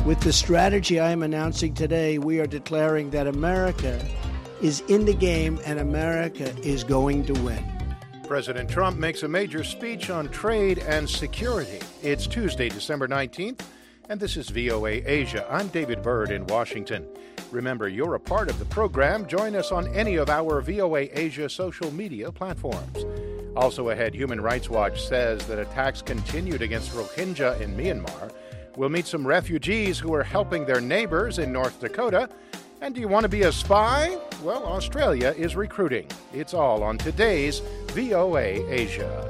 With the strategy I am announcing today, we are declaring that America is in the game and America is going to win. President Trump makes a major speech on trade and security. It's Tuesday, December 19th, and this is VOA Asia. I'm David Byrd in Washington. Remember, you're a part of the program. Join us on any of our VOA Asia social media platforms. Also ahead, Human Rights Watch says that attacks continued against Rohingya in Myanmar. We'll meet some refugees who are helping their neighbors in North Dakota. And do you want to be a spy? Well, Australia is recruiting. It's all on today's VOA Asia.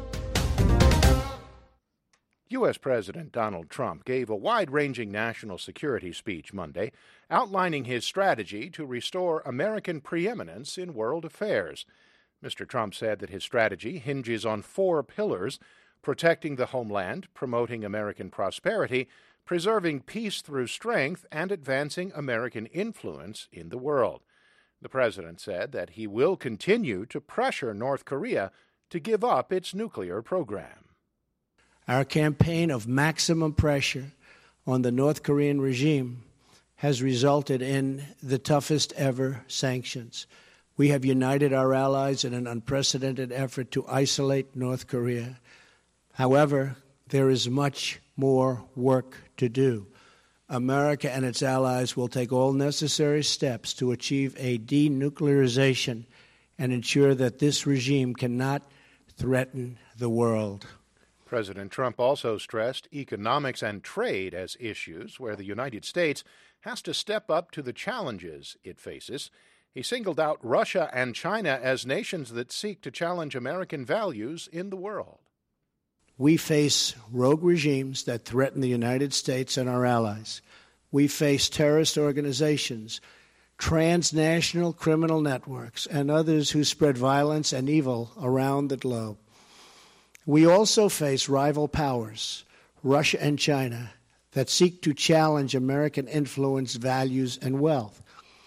U.S. President Donald Trump gave a wide-ranging national security speech Monday, outlining his strategy to restore American preeminence in world affairs. Mr. Trump said that his strategy hinges on 4 pillars: protecting the homeland, promoting American prosperity, preserving peace through strength, and advancing American influence in the world. The president said that he will continue to pressure North Korea to give up its nuclear program. Our campaign of maximum pressure on the North Korean regime has resulted in the toughest ever sanctions. We have united our allies in an unprecedented effort to isolate North Korea. However, there is much more work to do. America and its allies will take all necessary steps to achieve a denuclearization and ensure that this regime cannot threaten the world. President Trump also stressed economics and trade as issues where the United States has to step up to the challenges it faces. He singled out Russia and China as nations that seek to challenge American values in the world. We face rogue regimes that threaten the United States and our allies. We face terrorist organizations, transnational criminal networks, and others who spread violence and evil around the globe. We also face rival powers, Russia and China, that seek to challenge American influence, values, and wealth.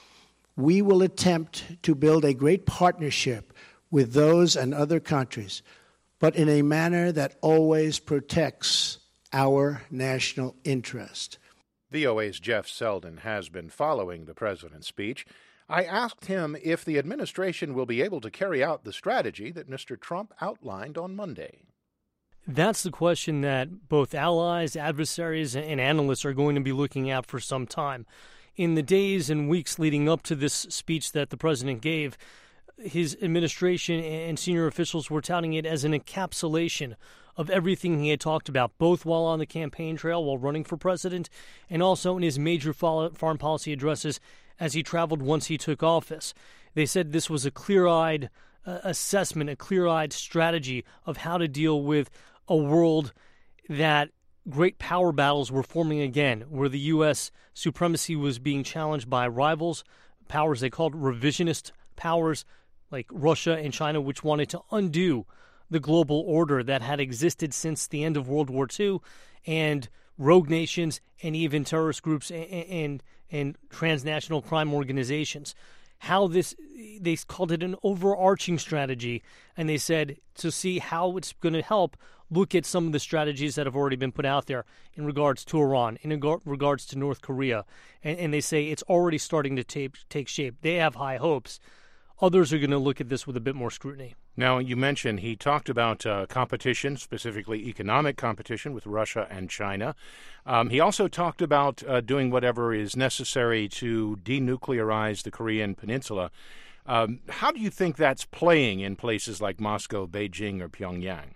We will attempt to build a great partnership with those and other countries, but in a manner that always protects our national interest. VOA's Jeff Selden has been following the president's speech. I asked him if the administration will be able to carry out the strategy that Mr. Trump outlined on Monday. That's the question that both allies, adversaries, and analysts are going to be looking at for some time. In the days and weeks leading up to this speech that the president gave, his administration and senior officials were touting it as an encapsulation of everything he had talked about, both while on the campaign trail, while running for president, and also in his major foreign policy addresses as he traveled once he took office. They said this was a clear-eyed assessment, a clear-eyed strategy of how to deal with a world that great power battles were forming again, where the U.S. supremacy was being challenged by rivals, powers they called revisionist powers, like Russia and China, which wanted to undo the global order that had existed since the end of World War II, and rogue nations and even terrorist groups and transnational crime organizations. They called it an overarching strategy, and they said to see how it's going to help, look at some of the strategies that have already been put out there in regards to Iran, in regards to North Korea, and they say it's already starting to take shape. They have high hopes. Others are going to look at this with a bit more scrutiny. Now, you mentioned he talked about competition, specifically economic competition with Russia and China. He also talked about doing whatever is necessary to denuclearize the Korean Peninsula. How do you think that's playing in places like Moscow, Beijing, or Pyongyang?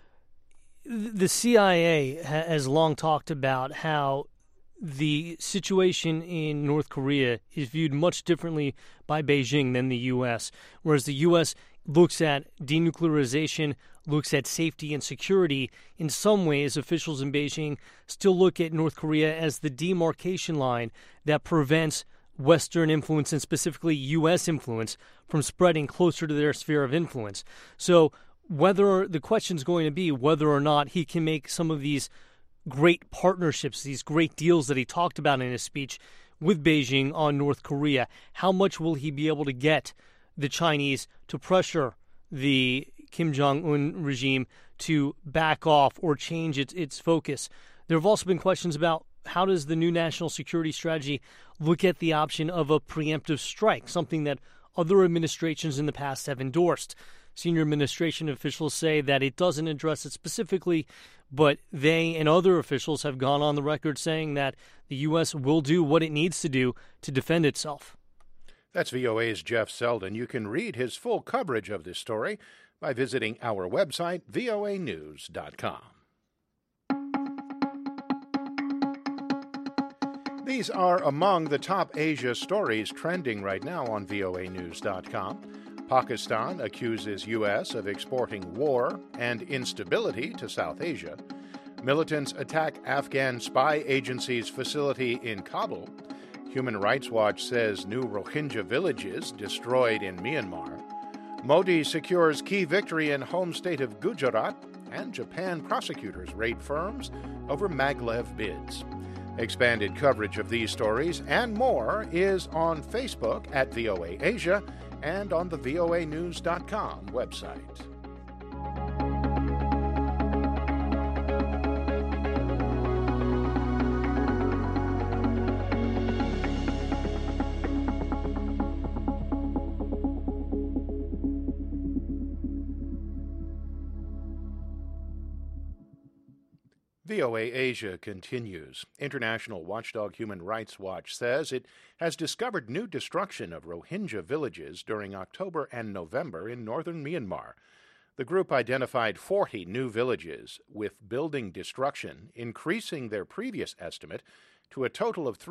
The CIA has long talked about how the situation in North Korea is viewed much differently by Beijing than the U.S., whereas the U.S. looks at denuclearization, looks at safety and security. In some ways, officials in Beijing still look at North Korea as the demarcation line that prevents Western influence, and specifically U.S. influence, from spreading closer to their sphere of influence. So whether the question's going to be whether or not he can make some of these great partnerships, these great deals that he talked about in his speech with Beijing on North Korea, how much will he be able to get the Chinese to pressure the Kim Jong-un regime to back off or change its focus? There have also been questions about how does the new national security strategy look at the option of a preemptive strike, something that other administrations in the past have endorsed? Senior administration officials say that it doesn't address it specifically, but they and other officials have gone on the record saying that the U.S. will do what it needs to do to defend itself. That's VOA's Jeff Selden. You can read his full coverage of this story by visiting our website, voanews.com. These are among the top Asia stories trending right now on voanews.com. Pakistan accuses U.S. of exporting war and instability to South Asia. Militants attack Afghan spy agency's facility in Kabul. Human Rights Watch says new Rohingya villages destroyed in Myanmar. Modi secures key victory in home state of Gujarat. And Japan prosecutors raid firms over maglev bids. Expanded coverage of these stories and more is on Facebook at VOA Asia and on the voanews.com website. VOA Asia continues. International watchdog Human Rights Watch says it has discovered new destruction of Rohingya villages during October and November in northern Myanmar. The group identified 40 new villages with building destruction, increasing their previous estimate to a total of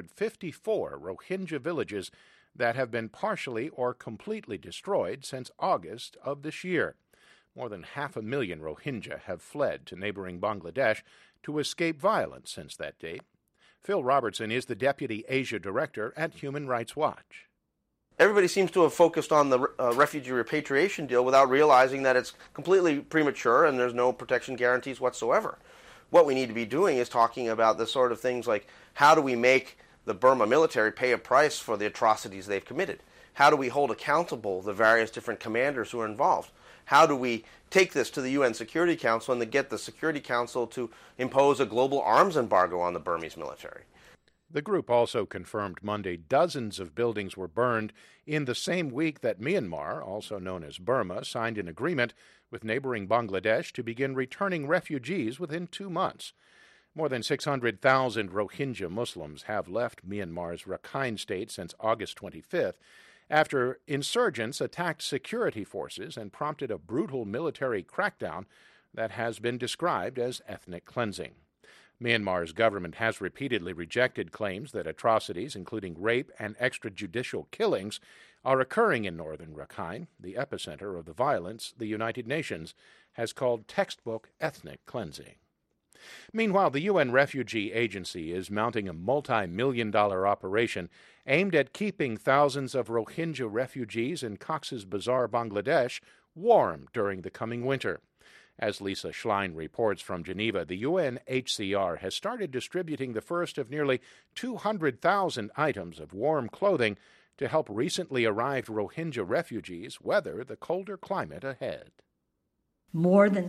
354 Rohingya villages that have been partially or completely destroyed since August of this year. More than 500,000 Rohingya have fled to neighboring Bangladesh to escape violence since that date. Phil Robertson is the Deputy Asia Director at Human Rights Watch. Everybody seems to have focused on the refugee repatriation deal without realizing that it's completely premature and there's no protection guarantees whatsoever. What we need to be doing is talking about the sort of things like, how do we make the Burma military pay a price for the atrocities they've committed? How do we hold accountable the various different commanders who are involved? How do we take this to the UN Security Council and to get the Security Council to impose a global arms embargo on the Burmese military? The group also confirmed Monday dozens of buildings were burned in the same week that Myanmar, also known as Burma, signed an agreement with neighboring Bangladesh to begin returning refugees within 2 months. More than 600,000 Rohingya Muslims have left Myanmar's Rakhine state since August 25th, after insurgents attacked security forces and prompted a brutal military crackdown that has been described as ethnic cleansing. Myanmar's government has repeatedly rejected claims that atrocities, including rape and extrajudicial killings, are occurring in northern Rakhine, the epicenter of the violence the United Nations has called textbook ethnic cleansing. Meanwhile, the UN Refugee Agency is mounting a multi-million-dollar operation aimed at keeping thousands of Rohingya refugees in Cox's Bazar, Bangladesh, warm during the coming winter. As Lisa Schlein reports from Geneva, the UNHCR has started distributing the first of nearly 200,000 items of warm clothing to help recently arrived Rohingya refugees weather the colder climate ahead. More than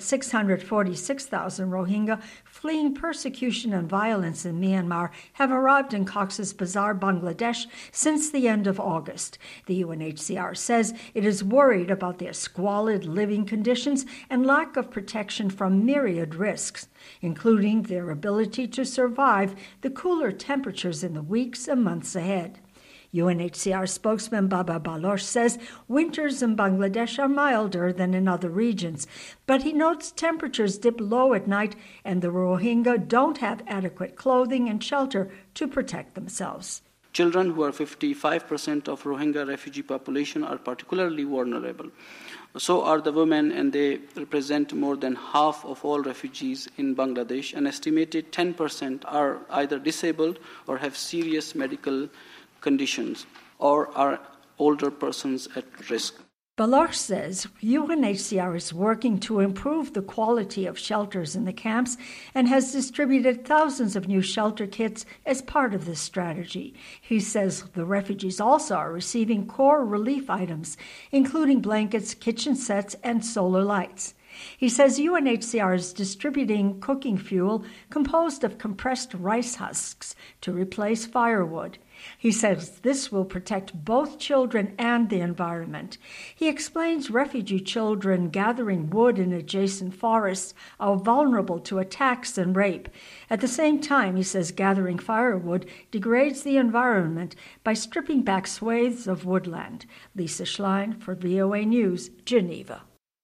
646,000 Rohingya fleeing persecution and violence in Myanmar have arrived in Cox's Bazar, Bangladesh, since the end of August. The UNHCR says it is worried about their squalid living conditions and lack of protection from myriad risks, including their ability to survive the cooler temperatures in the weeks and months ahead. UNHCR spokesman Baba Baloch says winters in Bangladesh are milder than in other regions, but he notes temperatures dip low at night and the Rohingya don't have adequate clothing and shelter to protect themselves. Children, who are 55% of Rohingya refugee population, are particularly vulnerable. So are the women, and they represent more than half of all refugees in Bangladesh. An estimated 10% are either disabled or have serious medical conditions or are older persons at risk. Baloch says UNHCR is working to improve the quality of shelters in the camps and has distributed thousands of new shelter kits as part of this strategy. He says the refugees also are receiving core relief items, including blankets, kitchen sets, and solar lights. He says UNHCR is distributing cooking fuel composed of compressed rice husks to replace firewood. He says this will protect both children and the environment. He explains refugee children gathering wood in adjacent forests are vulnerable to attacks and rape. At the same time, he says gathering firewood degrades the environment by stripping back swathes of woodland. Lisa Schlein for VOA News, Geneva.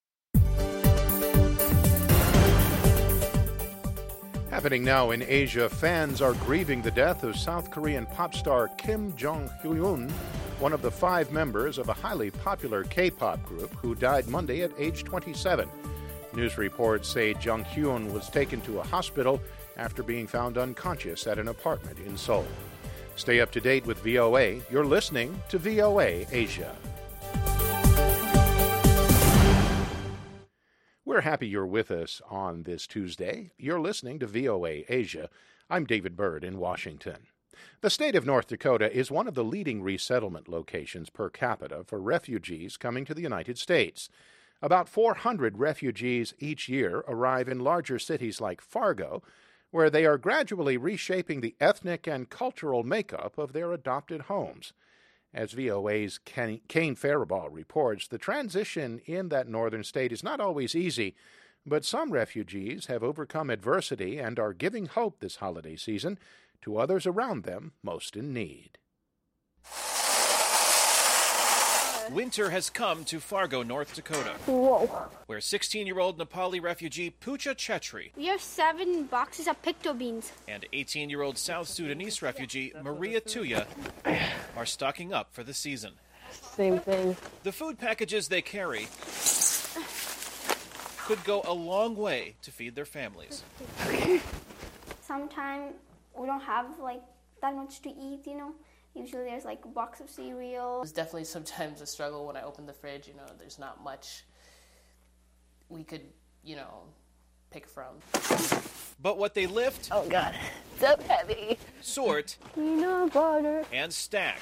Happening now in Asia, fans are grieving the death of South Korean pop star Kim Jong-hyun, one of the 5 members of a highly popular K-pop group who died Monday at age 27. News reports say Jong-hyun was taken to a hospital after being found unconscious at an apartment in Seoul. Stay up to date with VOA. You're listening to VOA Asia. We're happy you're with us on this Tuesday. You're listening to VOA Asia. I'm David Byrd in Washington. The state of North Dakota is one of the leading resettlement locations per capita for refugees coming to the United States. About 400 refugees each year arrive in larger cities like Fargo, where they are gradually reshaping the ethnic and cultural makeup of their adopted homes. As VOA's Kane Faribault reports, the transition in that northern state is not always easy, but some refugees have overcome adversity and are giving hope this holiday season to others around them most in need. Winter has come to Fargo, North Dakota. Whoa. Where 16-year-old Nepali refugee Pooja Chetri We have 7 boxes of picto beans. and 18-year-old South Sudanese refugee Maria Tuya are stocking up for the season. Same thing. The food packages they carry could go a long way to feed their families. Sometimes we don't have that much to eat, Usually there's a box of cereal. It was definitely sometimes a struggle when I opened the fridge. There's not much we could, pick from. But what they lift, Oh God, so heavy. sort, Peanut butter. and stack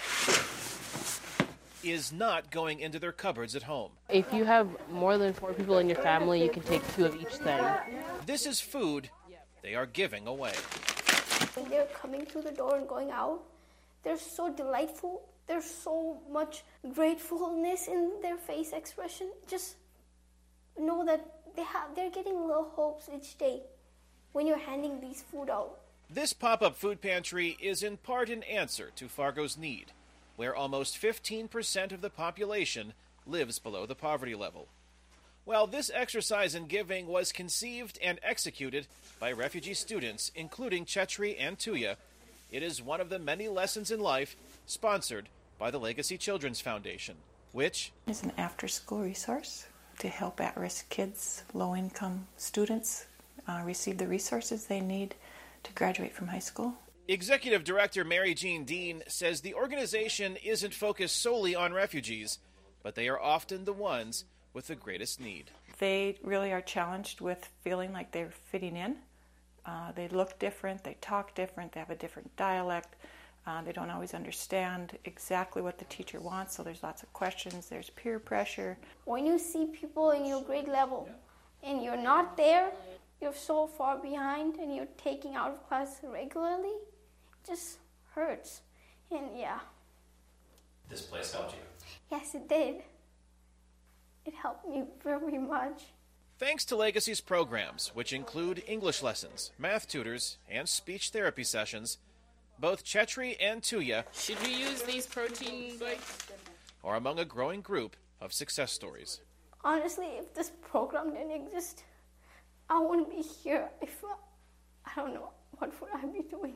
is not going into their cupboards at home. If you have more than 4 people in your family, you can take 2 of each thing. This is food they are giving away. When they're coming through the door and going out, they're so delightful. There's so much gratefulness in their face expression. Just know that they're getting little hopes each day when you're handing these food out. This pop-up food pantry is in part an answer to Fargo's need, where almost 15% of the population lives below the poverty level. Well, this exercise in giving was conceived and executed by refugee students, including Chetri and Tuya. It is one of the many lessons in life sponsored by the Legacy Children's Foundation, which is an after-school resource to help at-risk kids, low-income students receive the resources they need to graduate from high school. Executive Director Mary Jean Dean says the organization isn't focused solely on refugees, but they are often the ones with the greatest need. They really are challenged with feeling like they're fitting in. They look different, they talk different, they have a different dialect. They don't always understand exactly what the teacher wants, so there's lots of questions, there's peer pressure. When you see people in your grade level and you're not there, you're so far behind and you're taking out of class regularly, it just hurts. And yeah. This place helped you. Yes, it did. It helped me very much. Thanks to Legacy's programs, which include English lessons, math tutors, and speech therapy sessions, both Chetri and Tuya Should we use these protein bites? are among a growing group of success stories. Honestly, if this program didn't exist, I wouldn't be here. I don't know, what would I be doing?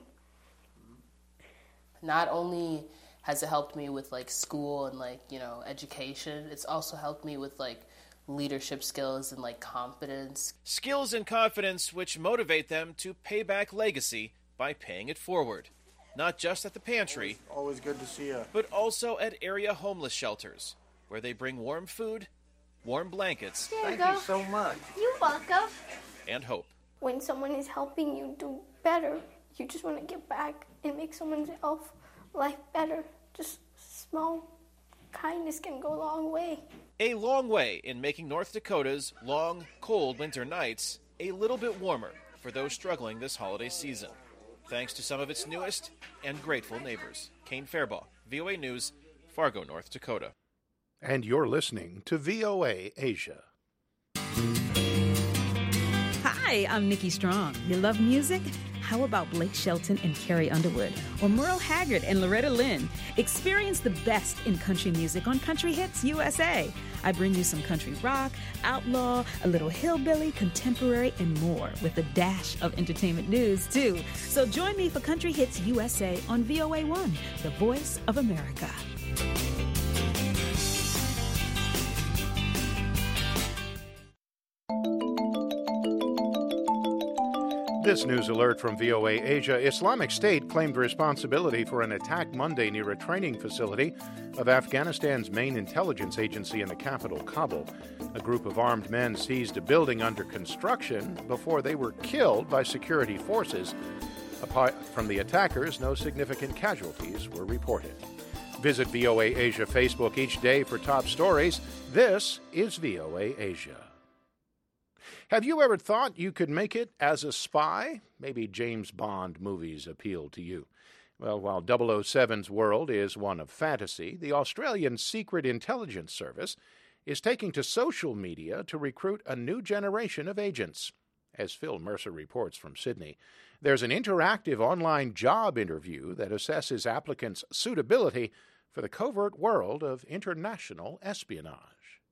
Not only has it helped me with school and education, it's also helped me with leadership skills and confidence. Skills and confidence which motivate them to pay back Legacy by paying it forward. Not just at the pantry, Always good to see you. but also at area homeless shelters, where they bring warm food, warm blankets, There you go. so much. You're welcome. and hope. When someone is helping you do better, you just want to give back and make someone's life better. Just small kindness can go a long way. A long way in making North Dakota's long, cold winter nights a little bit warmer for those struggling this holiday season, thanks to some of its newest and grateful neighbors. Kane Fairbaugh, VOA News, Fargo, North Dakota. And you're listening to VOA Asia. Hi, I'm Nikki Strong. You love music? How about Blake Shelton and Carrie Underwood? Or Merle Haggard and Loretta Lynn? Experience the best in country music on Country Hits USA. I bring you some country rock, outlaw, a little hillbilly, contemporary, and more, with a dash of entertainment news, too. So join me for Country Hits USA on VOA1, the voice of America. This news alert from VOA Asia. Islamic State claimed responsibility for an attack Monday near a training facility of Afghanistan's main intelligence agency in the capital, Kabul. A group of armed men seized a building under construction before they were killed by security forces. Apart from the attackers, no significant casualties were reported. Visit VOA Asia Facebook each day for top stories. This is VOA Asia. Have you ever thought you could make it as a spy? Maybe James Bond movies appeal to you. Well, while 007's world is one of fantasy, the Australian Secret Intelligence Service is taking to social media to recruit a new generation of agents. As Phil Mercer reports from Sydney, there's an interactive online job interview that assesses applicants' suitability for the covert world of international espionage.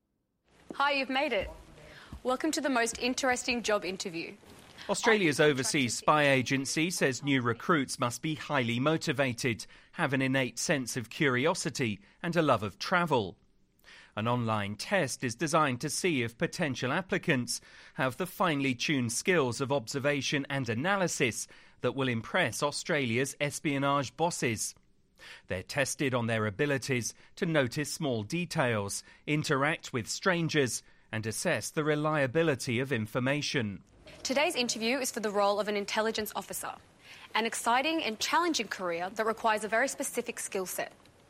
Hi, you've made it. Welcome to the most interesting job interview. Australia's overseas spy agency says new recruits must be highly motivated, have an innate sense of curiosity and a love of travel. An online test is designed to see if potential applicants have the finely tuned skills of observation and analysis that will impress Australia's espionage bosses. They're tested on their abilities to notice small details, interact with strangers, and assess the reliability of information. Today's interview is for the role of an intelligence officer, an exciting and challenging career that requires a very specific skill set.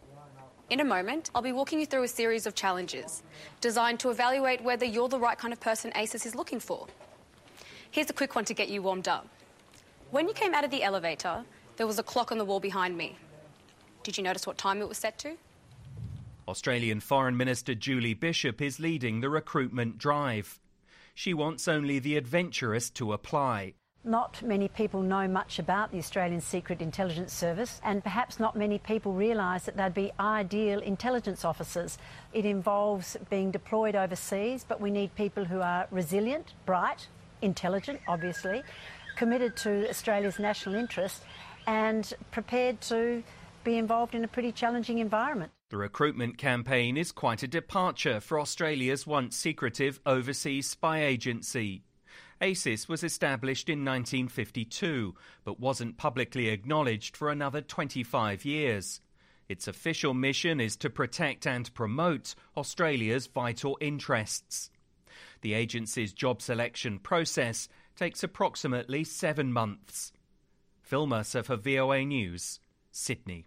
In a moment, I'll be walking you through a series of challenges designed to evaluate whether you're the right kind of person ASIS is looking for. Here's a quick one to get you warmed up. When you came out of the elevator, there was a clock on the wall behind me. Did you notice what time it was set to? Australian Foreign Minister Julie Bishop is leading the recruitment drive. She wants only the adventurous to apply. Not many people know much about the Australian Secret Intelligence Service, and perhaps not many people realise that they'd be ideal intelligence officers. It involves being deployed overseas, but we need people who are resilient, bright, intelligent, obviously, committed to Australia's national interest and prepared to be involved in a pretty challenging environment. The recruitment campaign is quite a departure for Australia's once secretive overseas spy agency. ASIS was established in 1952, but wasn't publicly acknowledged for another 25 years. Its official mission is to protect and promote Australia's vital interests. The agency's job selection process takes approximately 7 months. Phil Mercer for VOA News, Sydney.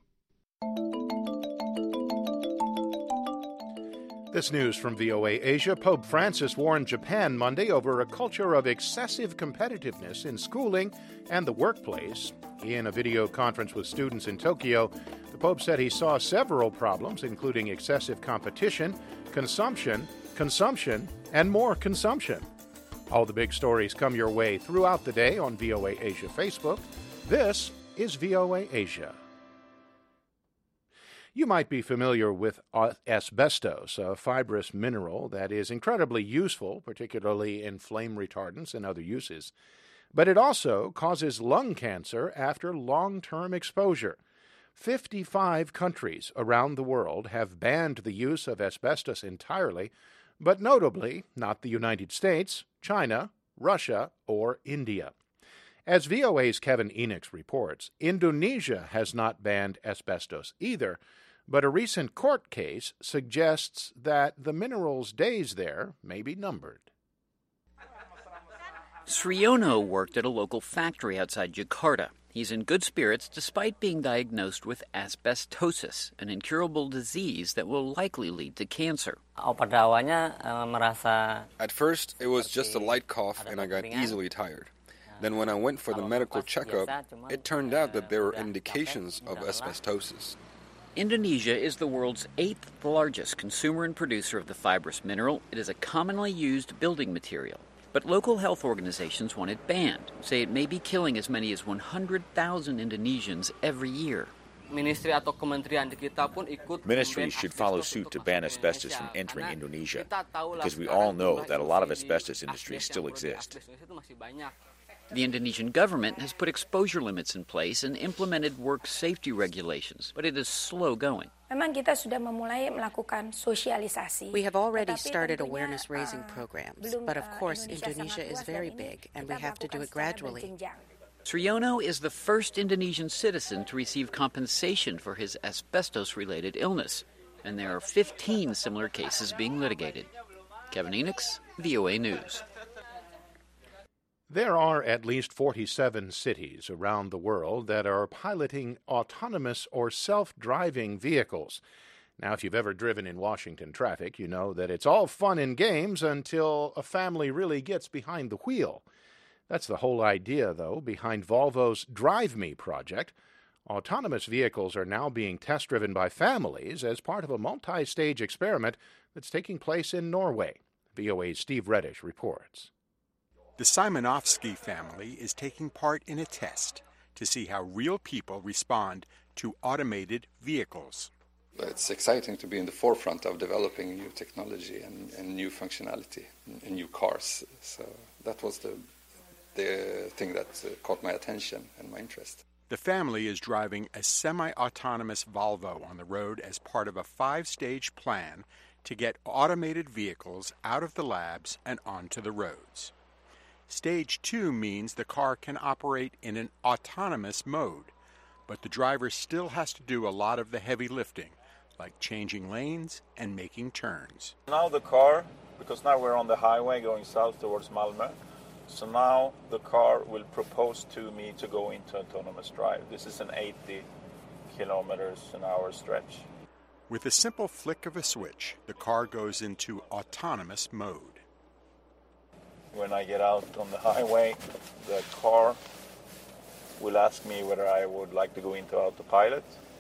This news from VOA Asia. Pope Francis warned Japan Monday over a culture of excessive competitiveness in schooling and the workplace. In a video conference with students in Tokyo, the Pope said he saw several problems, including excessive competition, consumption, and more consumption. All the big stories come your way throughout the day on VOA Asia Facebook. This is VOA Asia. You might be familiar with asbestos, a fibrous mineral that is incredibly useful, particularly in flame retardants and other uses. But it also causes lung cancer after long-term exposure. 55 countries around the world have banned the use of asbestos entirely, but notably not the United States, China, Russia, or India. As VOA's Kevin Enochs reports, Indonesia has not banned asbestos either, but a recent court case suggests that the mineral's days there may be numbered. Sriono worked at a local factory outside Jakarta. He's in good spirits despite being diagnosed with asbestosis, an incurable disease that will likely lead to cancer. At first, it was just a light cough and I got easily tired. Then when I went for the medical checkup, it turned out that there were indications of asbestosis. Indonesia is the world's 8th largest consumer and producer of the fibrous mineral. It is a commonly used building material. But local health organizations want it banned, say it may be killing as many as 100,000 Indonesians every year. Ministries should follow suit to ban asbestos from entering Indonesia, because we all know that a lot of asbestos industries still exist. The Indonesian government has put exposure limits in place and implemented work safety regulations, but it is slow going. We have already started awareness-raising programs, but of course Indonesia is very big and we have to do it gradually. Sriono is the first Indonesian citizen to receive compensation for his asbestos-related illness, and there are 15 similar cases being litigated. Kevin Enochs, VOA News. There are at least 47 cities around the world that are piloting autonomous or self-driving vehicles. Now, if you've ever driven in Washington traffic, you know that it's all fun and games until a family really gets behind the wheel. That's the whole idea, though, behind Volvo's Drive Me project. Autonomous vehicles are now being test-driven by families as part of a multi-stage experiment that's taking place in Norway. VOA's Steve Reddish reports. The Simonovsky family is taking part in a test to see how real people respond to automated vehicles. It's exciting to be in the forefront of developing new technology and new functionality in new cars. So that was the thing that caught my attention and my interest. The family is driving a semi-autonomous Volvo on the road as part of a 5-stage plan to get automated vehicles out of the labs and onto the roads. Stage 2 means the car can operate in an autonomous mode, but the driver still has to do a lot of the heavy lifting, like changing lanes and making turns. Now the car, because now we're on the highway going south towards Malmö, so now the car will propose to me to go into autonomous drive. This is an 80 kilometers an hour stretch. With a simple flick of a switch, the car goes into autonomous mode. When I get out on the highway, the car will ask me whether I would like to go into autopilot.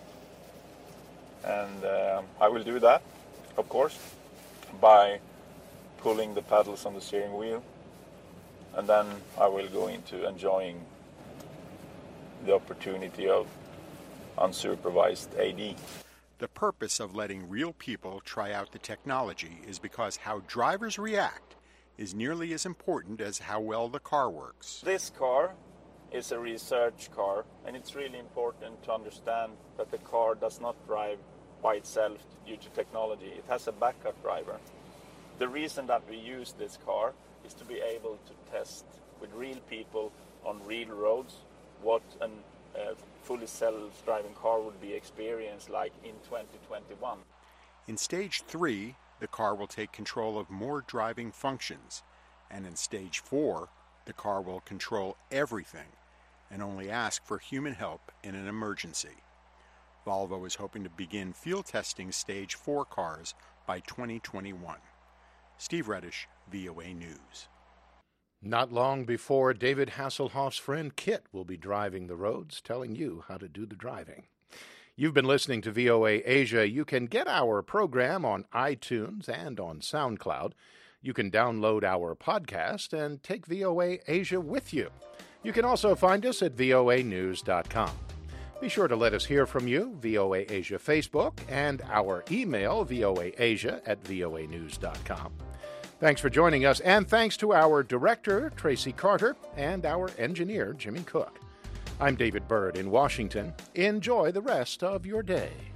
And I will do that, of course, by pulling the pedals on the steering wheel. And then I will go into enjoying the opportunity of unsupervised AD. The purpose of letting real people try out the technology is because how drivers react is nearly as important as how well the car works. This car is a research car, and it's really important to understand that the car does not drive by itself due to technology. It has a backup driver. The reason that we use this car is to be able to test with real people on real roads what a fully self-driving car would be experienced like in 2021. In Stage 3, the car will take control of more driving functions, and in Stage 4, the car will control everything and only ask for human help in an emergency. Volvo is hoping to begin field testing Stage 4 cars by 2021. Steve Reddish, VOA News. Not long before David Hasselhoff's friend Kit will be driving the roads, telling you how to do the driving. You've been listening to VOA Asia. You can get our program on iTunes and on SoundCloud. You can download our podcast and take VOA Asia with you. You can also find us at voanews.com. Be sure to let us hear from you, VOA Asia Facebook, and our email, voaasia@voanews.com. Thanks for joining us, and thanks to our director, Tracy Carter, and our engineer, Jimmy Cook. I'm David Byrd in Washington. Enjoy the rest of your day.